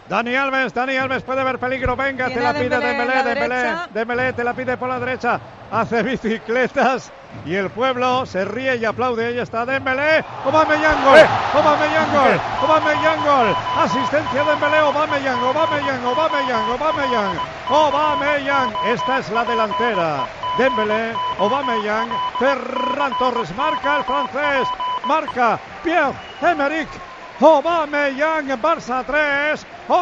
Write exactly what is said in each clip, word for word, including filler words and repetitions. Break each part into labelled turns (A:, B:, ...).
A: Dani Alves, Dani Alves puede haber peligro, venga, te la pide Dembélé, Dembélé, Dembélé, te la pide por la derecha, hace bicicletas y el pueblo se ríe y aplaude, ahí está Dembélé, Aubameyang gol, Aubameyang gol, Aubameyang gol, asistencia de Dembélé, Aubameyang, Aubameyang, Aubameyang, Aubameyang, Aubameyang, esta es la delantera, Dembélé, Aubameyang, Ferran Torres, marca el francés, marca Pierre-Emerick Aubameyang, Barça tres,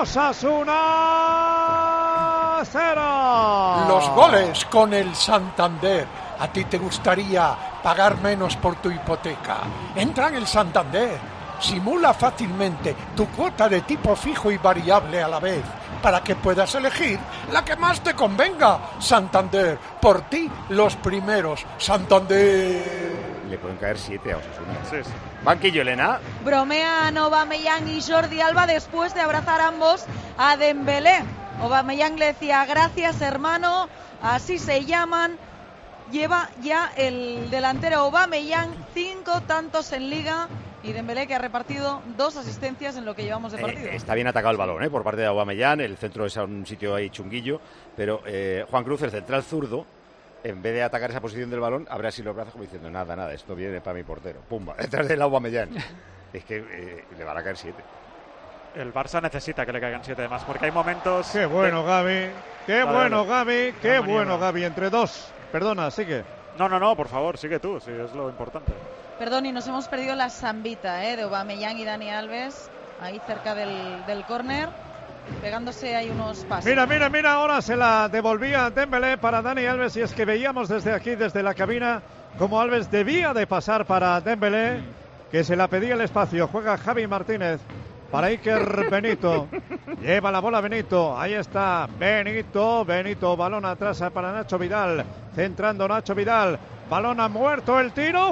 A: Osasuna cero.
B: Los goles con el Santander. ¿A ti te gustaría pagar menos por tu hipoteca? Entra en el Santander. Simula fácilmente tu cuota de tipo fijo y variable a la vez, para que puedas elegir la que más te convenga. Santander, por ti los primeros. Santander.
C: Le pueden caer siete a Osasuna.
D: Sí, sí.
C: Banquillo, Elena.
E: Bromean Aubameyang y Jordi Alba después de abrazar ambos a Dembélé. Aubameyang le decía gracias hermano, así se llaman. Lleva ya el delantero Aubameyang cinco tantos en Liga y Dembélé que ha repartido dos asistencias en lo que llevamos de partido.
C: Eh, está bien atacado el balón, ¿eh? Por parte de Aubameyang. El centro es a un sitio ahí chunguillo, pero eh, Juan Cruz, el central zurdo, en vez de atacar esa posición del balón, abre así los brazos como diciendo, nada, nada, esto viene para mi portero. Pumba, detrás del Aubameyang. Es que eh, le van a caer siete.
D: El Barça necesita que le caigan siete más, porque hay momentos...
A: Qué bueno,
D: de...
A: Gavi, qué
D: Dale,
A: bueno,
D: dale.
A: Gavi, qué
D: No,
A: bueno,
D: no.
A: Gavi, entre dos. Perdona, sigue.
D: No, no, no, por favor, sigue tú, sí, es lo importante.
E: Perdón, y nos hemos perdido la zambita ¿eh? de Aubameyang y Dani Alves, ahí cerca del, del córner, pegándose ahí unos pasos.
A: Mira, mira, mira, ahora se la devolvía Dembélé para Dani Alves y es que veíamos desde aquí, desde la cabina, como Alves debía de pasar para Dembélé, que se la pedía el espacio. Juega Javi Martínez para Iker Benito, lleva la bola Benito, ahí está Benito, Benito, balón atrás para Nacho Vidal, centrando Nacho Vidal, balón ha muerto, el tiro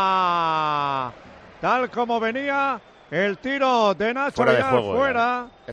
A: fuera, tal como venía el tiro de Nacho
C: Fuera de
A: Vidal,
C: juego,
A: fuera.
C: ya.